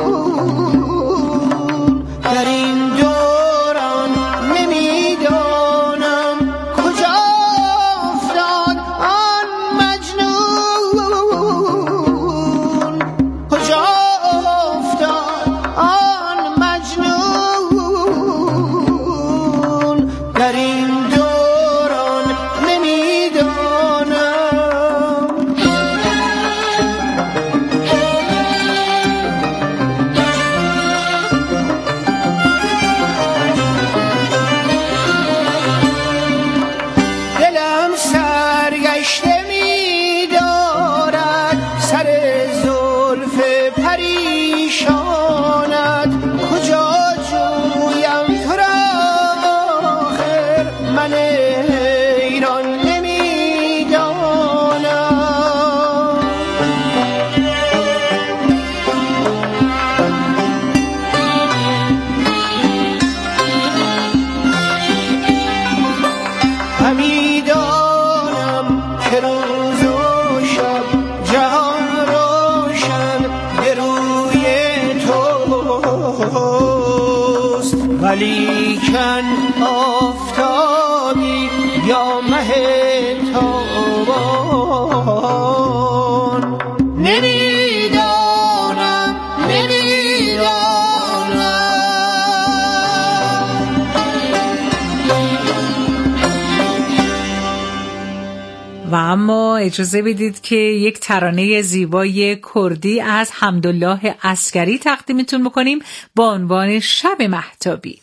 در این دوران نمیدانم کجا افتاد آن مجنون، کجا افتاد آن مجنون، در این دوران نمیدانم. دلم سرگشته می‌دارد سر زلف پریشانت، کجا جویم تو را آخر من حیران نمی‌دانم. همی دانم که روز و شب جهان روشن به روی توست، ولیکن آفتابی یا مه تابان نمیدانم، نمیدانم. و اما اجازه بدید که یک ترانه زیبای کردی از حمدالله عسکری تقدیمتون بکنیم با عنوان شب مهتابی.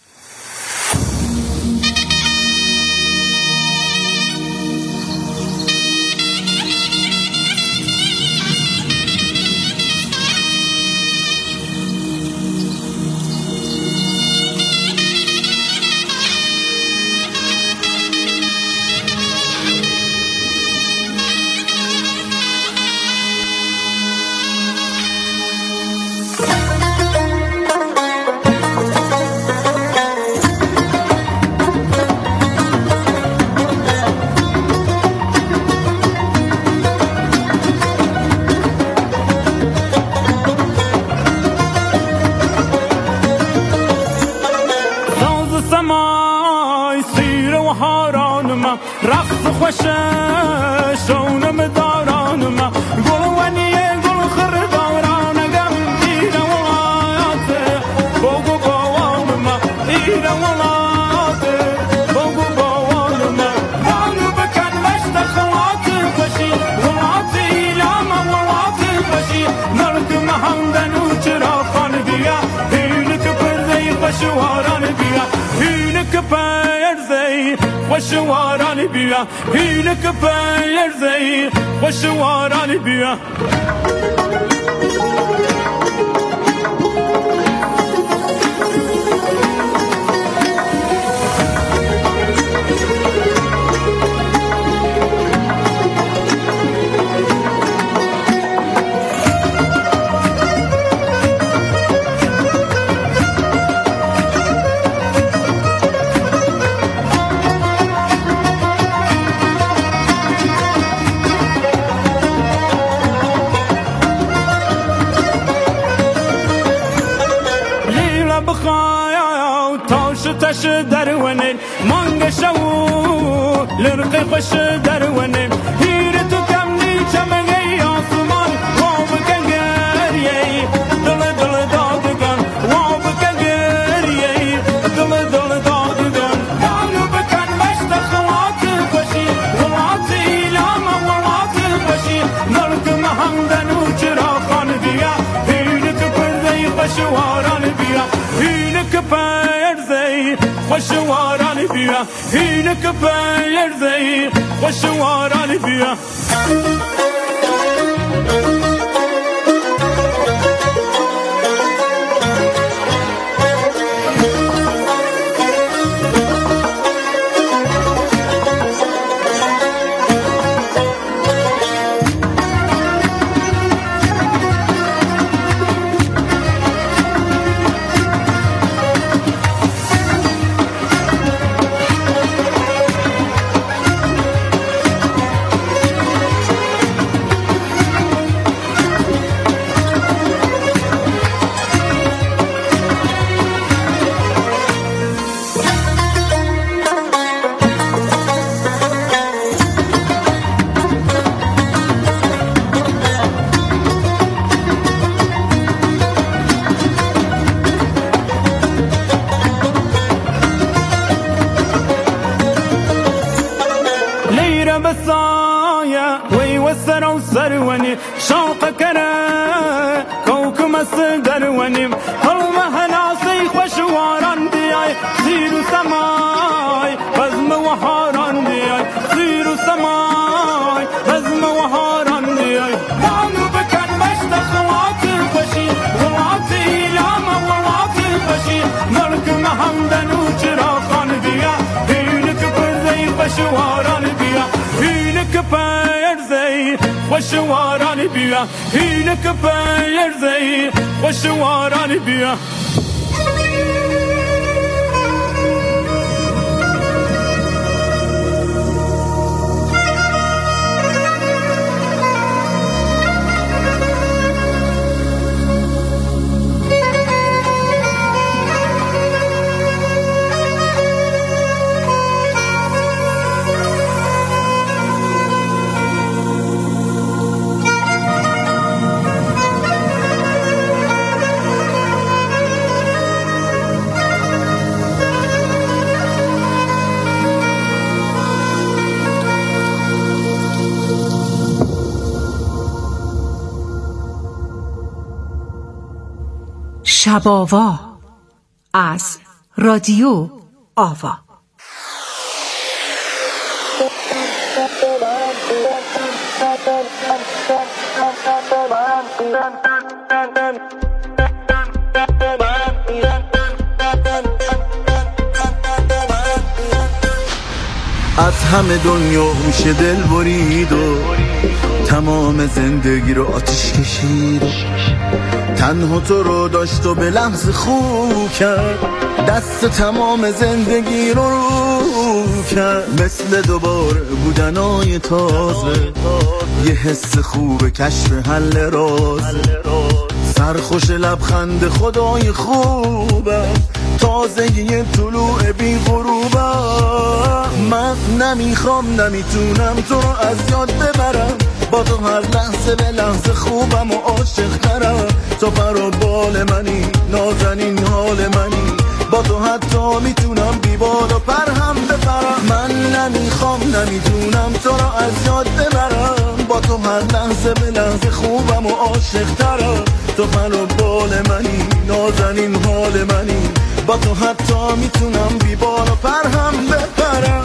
رقص خوشه شونم دارانم گلوانیه گل خردارانگم ایره ولایاته بگو باوانم ایره ولایاته بگو باوانم دانو بکن مشت خلات بشی ولات ایلام ولات بشی نردم همدنو چرا خان بیا هینک پرده خوشواران بیا هینک پرده خوشواران بیا هینک پرده خوشواران بیا. تاش درونه مانگ شو لرق خوش درونه هیر تو کم نیچم گی آسمان واب کنگریه دل دل دادگان واب کنگریه دل دل دادگان دانو بکن مشت خلات بشی ولات ایلام ولات بشی نرکم همدنو چرا خان بیا هینک پرده خوشواران بیا هینک پرده خوشواران بیا هینک پرده خوشواران بیا. سروني شوق كره كوك مس دروني هل مهناسي خوشواران دياي سير سماي بزم وحاران دياي سير سماي بزم وحاران دياي دانو بكن مشتخ واتي الفشي واتي لاما واتي الفشي ملك محمدن وچراخان بيا هينك برزي خوشواران بيا هينك برزي خوشواران بيا هينك برزي خوشواران بيا شب آوا از رادیو آوا. از همه دنیا میشه دل برید و تمام زندگی رو آتیش کشید، تنها تو رو داشت و به لحظه خوب کرد، دست تمام زندگی رو کرد، مثل دوباره بودنای تازه، یه حس خوب کشف حل راز، سرخوش لبخند خدای خوبه، تازه یه طلوع بی غروبه. من نمیخوام نمیتونم تو رو از یاد ببرم، با تو هر لحظه به لحظه خوبم و عاشق ترم، تو پر و بال منی نازنین حال منی، با تو حتی میتونم بی بال و پر هم بپرم. من نمیخوام نمیتونم تو رو از یاد ببرم، با تو هر لحظه به لحظه خوبم و عاشق ترم، تو پر و بال منی نازنین حال منی، با تو حتی میتونم بی بال و پر هم بپرم.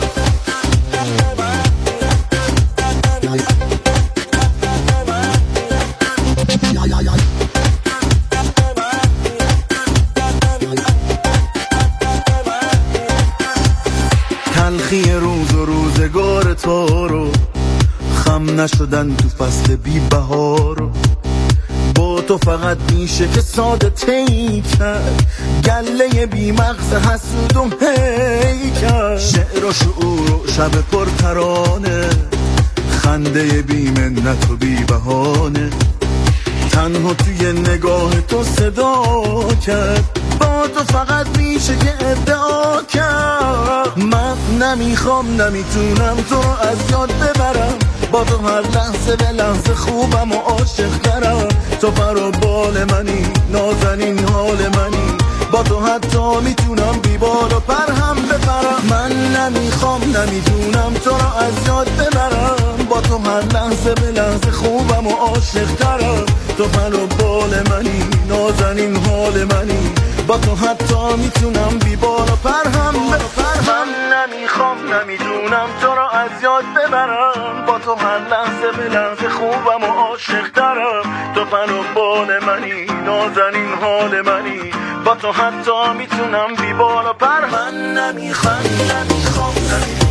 تلخی روز و روزگار تو رو، خم نشدن تو فصل بی بهار، با تو فقط میشه که ساده تی کرد، گله بی مغز حسودم هی کرد، شعر و شعور و شب پر ترانه، خنده بی منت و بی بهانه، تنها توی نگاه تو صدا کرد، با تو فقط میشه که ادعا کرد. من نمیخوام نمیتونم تو رو از یاد ببرم، با تو هر لحظه به لحظه خوبم و عاشق ترم، تو پر و بال منی نازنین حال منی، با تو حتی میتونم بی بال و پر هم بپرم. من نمیخوام نمیتونم تو رو از یاد ببرم، با تو هر لحظه به لحظه خوبم و عاشق ترم، تو پر و بال منی نازنین حال منی، با تو حتی میتونم بی بال و پر هم بپرم. من نمیخوام نمیتونم تو رو از یاد ببرم، با تو هر لحظه به لحظه خوبم و عاشق ترم، تو پر و بال منی نازنین حال منی، با تو حتی میتونم بی بال و پر. من نمیخوام نمیتونم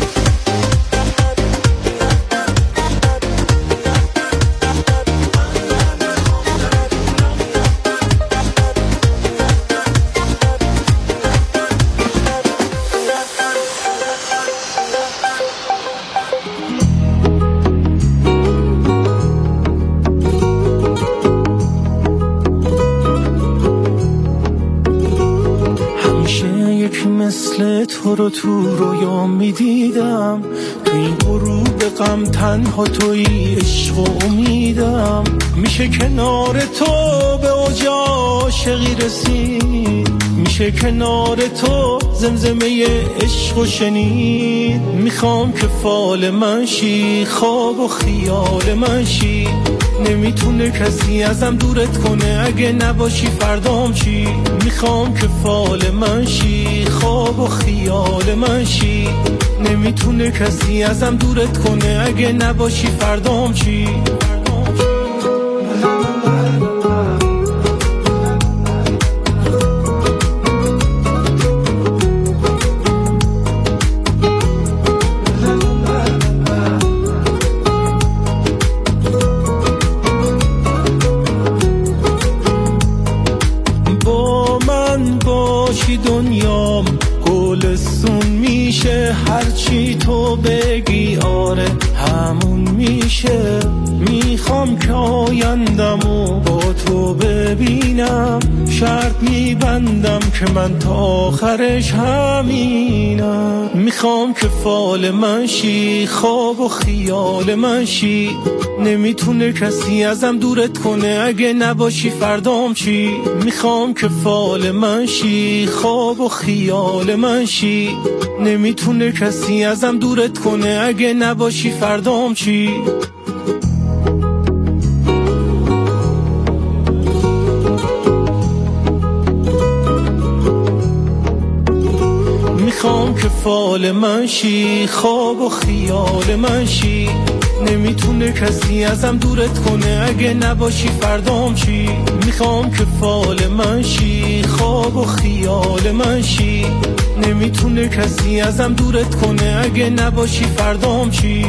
مثل تو رو تو رویا میدیدم، تو این غروب غم تنها توی عشق و امیدم، میشه کنار تو به اوج عاشقی رسید، میشه کنار تو زمزمه عشق و شنید. میخوام که فال من شی، خواب و خیال من شی. نمیتونه کسی ازم دورت کنه، اگه نباشی فردام چی. میخوام که فال من شی، خواب و خیال من شی. نمیتونه کسی ازم دورت کنه، اگه نباشی فردام چی. دنیام گلستون میشه، هرچی تو بگی آره همون میشه. میخوام که آیندمو با تو ببینم، شرط میبندم که من تا آخرش همینم. میخوام که فال من شی، خواب و خیال من شی. نمیتونه کسی ازم دورت کنه، اگه نباشی فردام چی. میخوام که فال من شی، خواب و خیال من شی. نمیتونه کسی ازم دورت کنه، اگه نباشی فردام چی. میخوام که فال من شی، خواب و خیال من شی. نمیتونه کسی ازم دورت کنه، اگه نباشی فردام چی. میخوام که فال من شی، خواب و خیال من شی. نمیتونه کسی ازم دورت کنه، اگه نباشی فردام چی.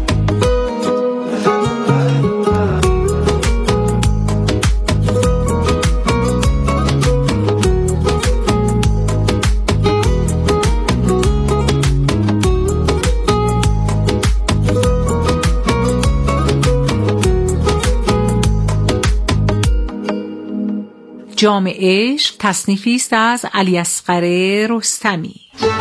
جام عشق تصنیفی است از علیاصغر رستمی.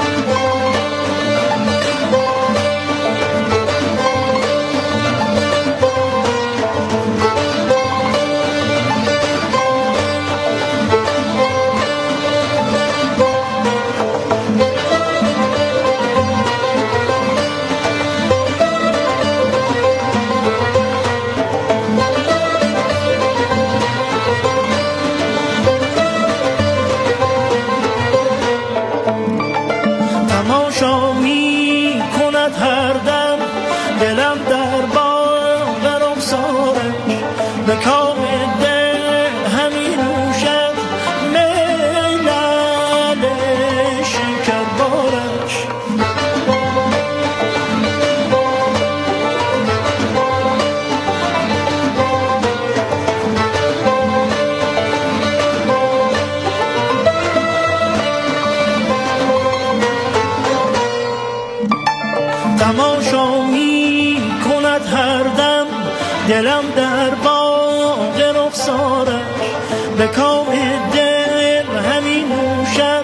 تماشا می کند هر دم دلم در باغ رخسارش. به کام دل همین نوشد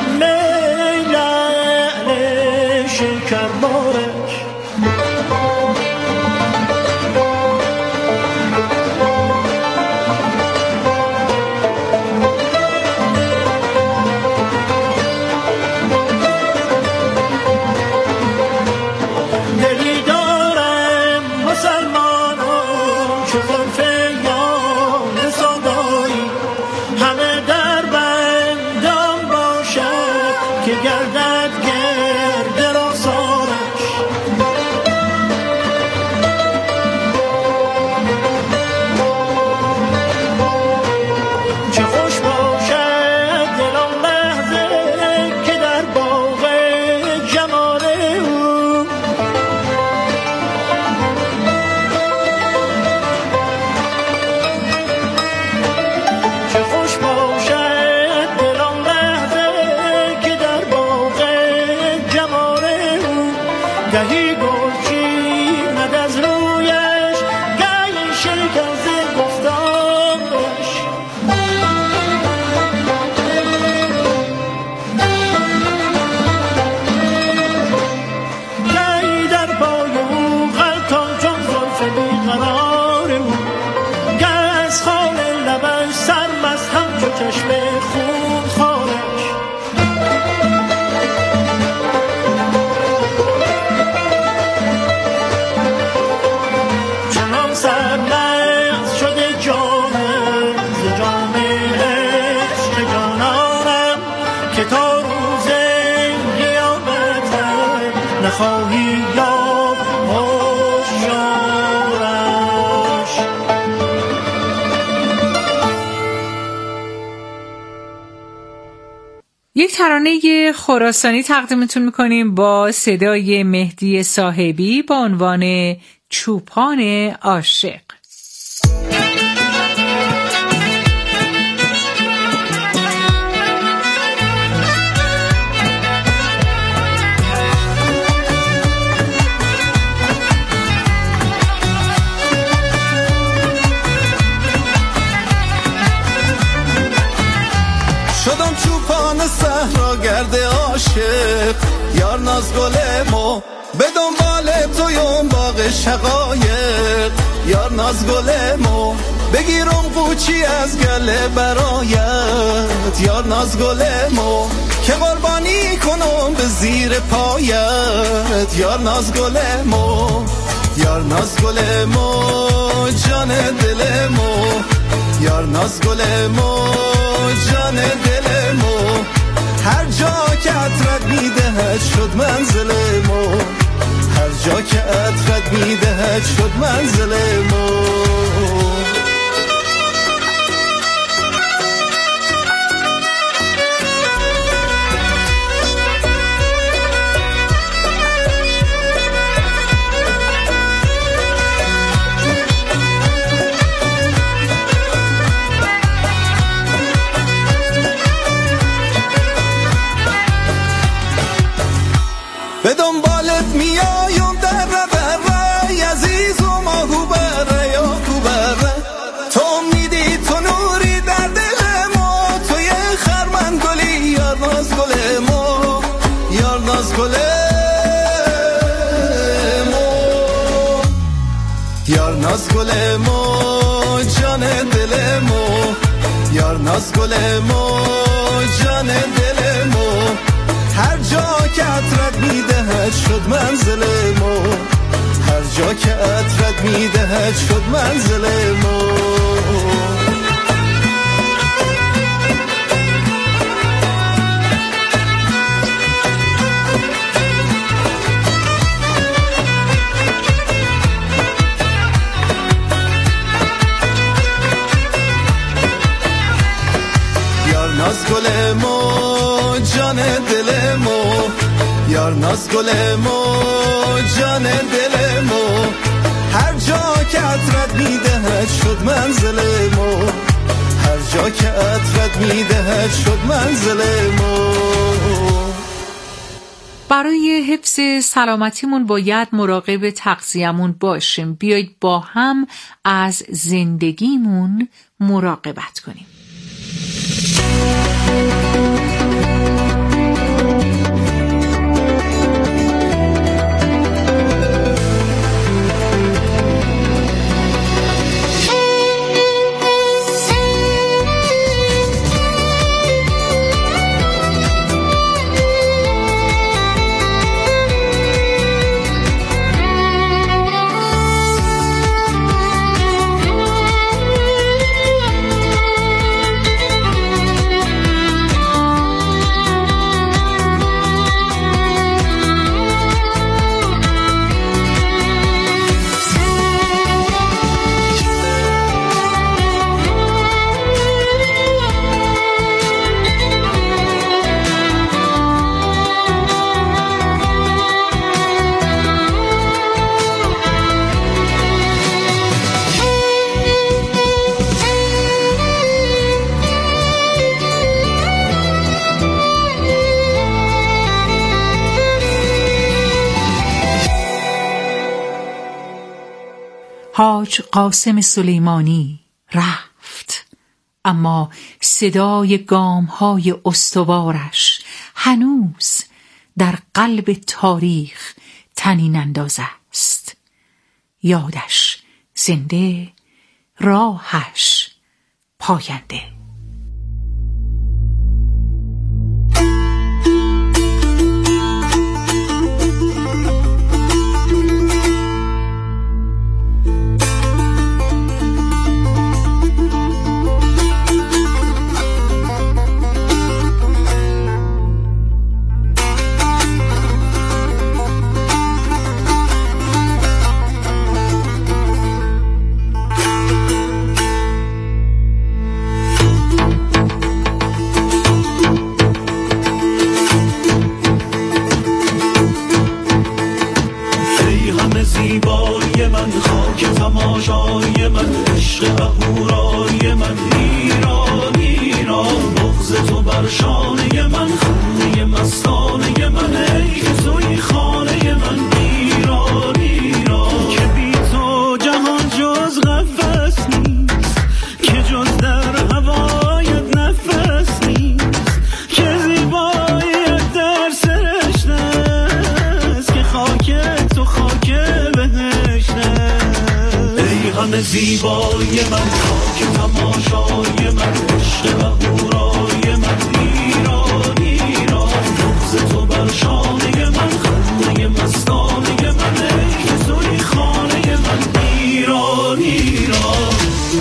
می لعل شکربارش. چشم خون خارش بخواهی یاب هوشیارش. یک ترانه خراسانی تقدیمتون میکنیم با صدای مهدی صاحبی با عنوان چوپان عاشق. شدم چوپان صحرا گرد عاشق، یار ناز گلمو به دنبال تویم باغ شقایق. یار ناز گلمو بگیرم قوچی از گله برایت. یار ناز گلمو که قربانی کنم به زیر پایت. یار ناز گلمو، یار ناز گلمو جان دلمو. یار ناز گلمو جان دلمو، هر جا که عطرت میدهد شد منزلمو. هر جا که عطرت میدهد شد منزلمو. به دنبالت میایم در بره عزیزم آهو بره یا کو بره. تو میدی تو نوری در دل ما، توی خرمن گلی یار ناز گل ما. یار ناز گل ما، یار ناز گل ما جان دل ما. یار ناز گل ما جان دل ما، هر جا که عطرت میدهد شد منزل ما. هر جا که عطرت میدهد شد منزل ما. یار ناز گل ما جان دل ما. یار ناز گل ما جان دل ما، هر جا که عطرت میدهد شد منزل ما. هر جا که عطرت میدهد شد منزل ما. برای حفظ سلامتیمون باید مراقب تغذیه‌مون باشیم. بیایید با هم از زندگیمون مراقبت کنیم. حاج قاسم سلیمانی رفت، اما صدای گام‌های استوارش هنوز در قلب تاریخ طنین انداز است. یادش زنده، راهش پاینده. نبض تو بر شانه من، خانه مستانه من، ای که توی خانه من. ایران ایران که بی تو جهان جز قفس نیست، که جز در هوایت نفس نیست، که زیباییت در سرشت است، که خاک تو خاک بهشت است. ای همه زیبایی من، خاک تماشای من، عشق و هورای من. ایران ایران نبض تو بر شانه من، خانه مستانه من، ای که توی خانه من. ایران ایران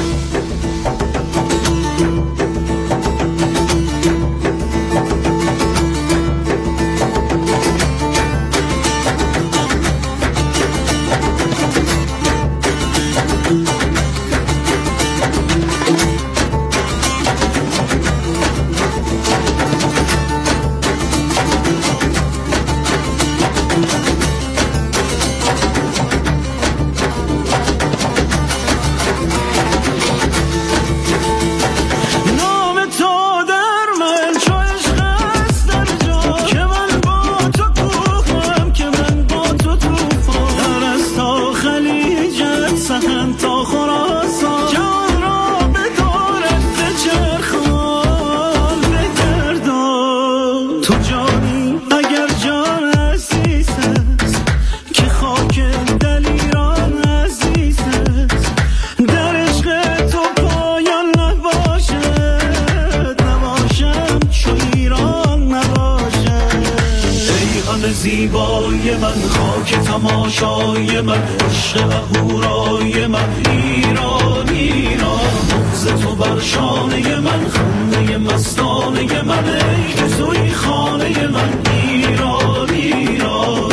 زیبای من، خاک تماشای من، عشق و هورای من. ایران ایران نبض تو بر شانه من، خانه مستانه من، ای که توی خانه من. ایران ایران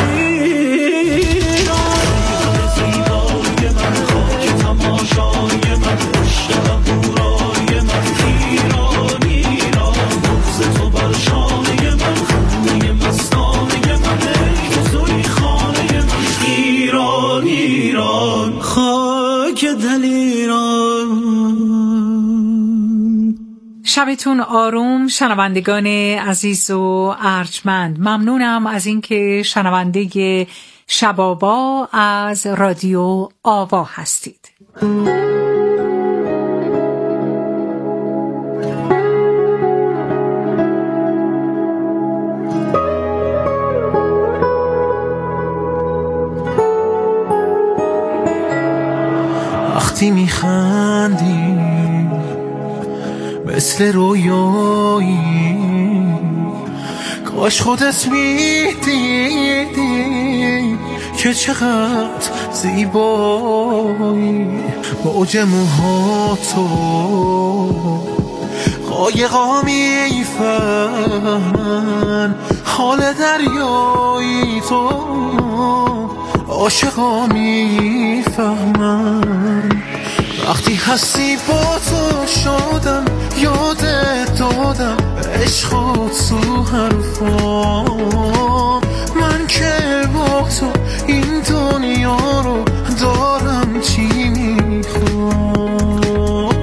ایران زیبای من، خاک تماشای من، عشق و هورای من. ایران ایران نبض تو بر شانه من، خانه مستانه من، ای که توی خانه من. ایران ایران خاک دل ایران. شبتون آروم شنوندگان عزیز و ارجمند. ممنونم از اینکه شنونده شبابا از رادیو آوا هستید. وقتی میخندی مثل رویایی، کاش خودت میدیدی که چقدر زیبایی. موج موهاتو قایقا میفهمن، حال دریایی تو عاشقا میفهمن. وقتی هستی با تو شدم، یادت دادم عشقات تو حرفا. من که با تو این دنیا رو دارم چی میخوام.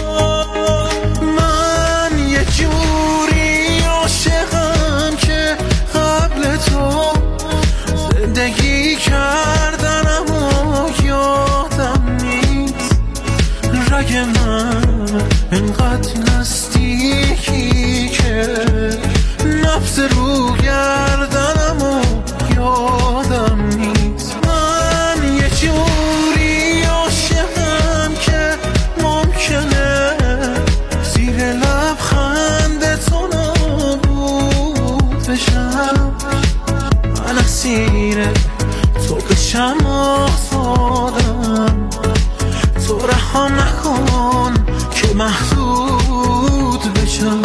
من یه جوری عاشقم که قبل تو زندگی کردن اما یادم نیست. رگ من انقدر نزدیکی که نفس رو گردنم و یادم نیست. من یه جوری عاشقم که ممکنه زیر لبخند تو نابود بشم. من اسیر تو بشم آزادم، تو رها نکن که محدود بشم.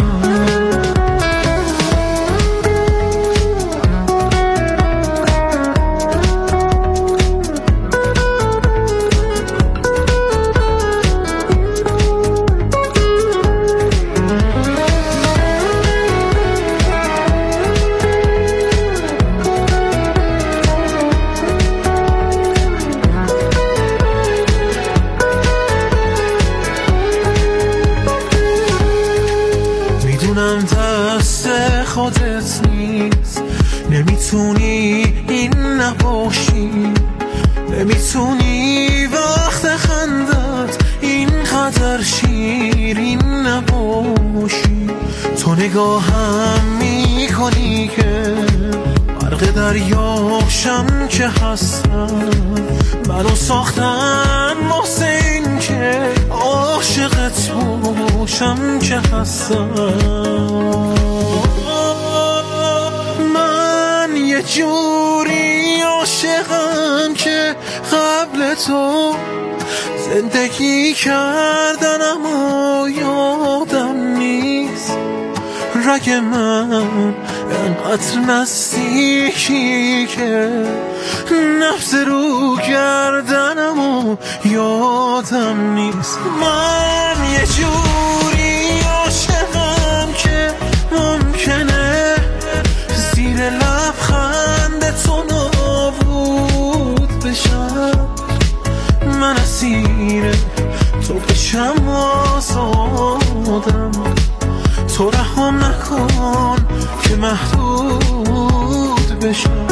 دست خودت نیست، نمیتونی این نباشی، نمیتونی وقت خندت اینقدر شیرین نباشی. تو نگاهم میکنی که غرق دریاشم که هستم، منو ساختن واسه این که عاشقت باشم که هستم. من یه جوری عاشقم که قبل تو زندگی کردن اما یادم نیست. رگ من انقدر نزدیکی که نفس رو گردنم و یادم نیست. من یه جوری عاشقم که ممکنه زیر لبخند تو نابود بشم، من اسیر تو بشم آزادم. تو رحم نکن که محدود بشم.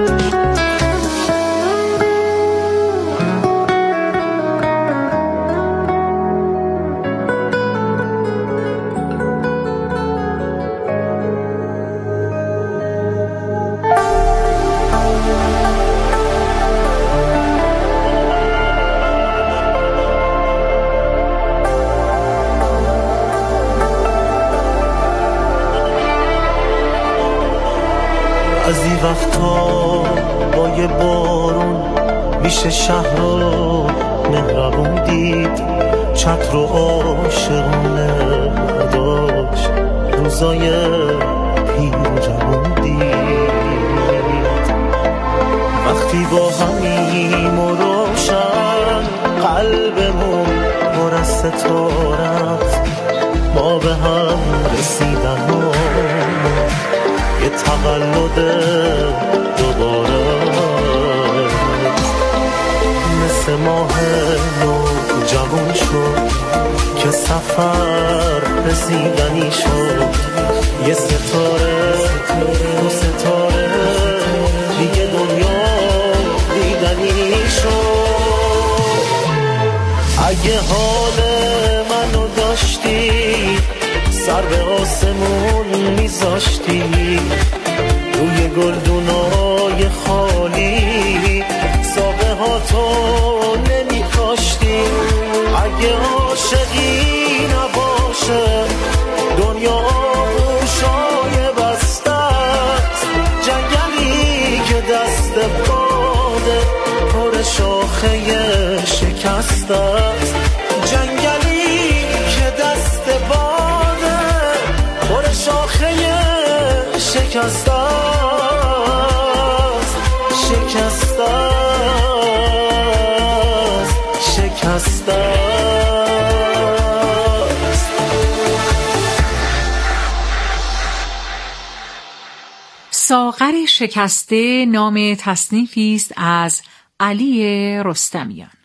از این وقتا با یه بارون میشه شهر رو مهربون دید، چتر و عاشقونه داشت روزای پیر و جوون دید. وقتی با همیم و روشن قلبمون پر از ستارت، ما به هم رسیدن و یه تولد دوباره مثل ماه نو جوان شد که سفر رسیدنی شد. یه ستاره دو ستاره دیگه دنیا دیدنی شد. اگه حال منو داشتی سر به آسمون میذاشتی، روی گلدونای خالی ساقه ها تو نمیکاشتی. اگه عاشقی نباشه دنیا آغوشای بسته است، جنگلی که دست باده پر شاخه شکسته است. جنگلی که دست باده پر شاخه شکسته است، شکسته است، شکسته است. ساغر شکسته نام تصنیفی است از علی رستمیان.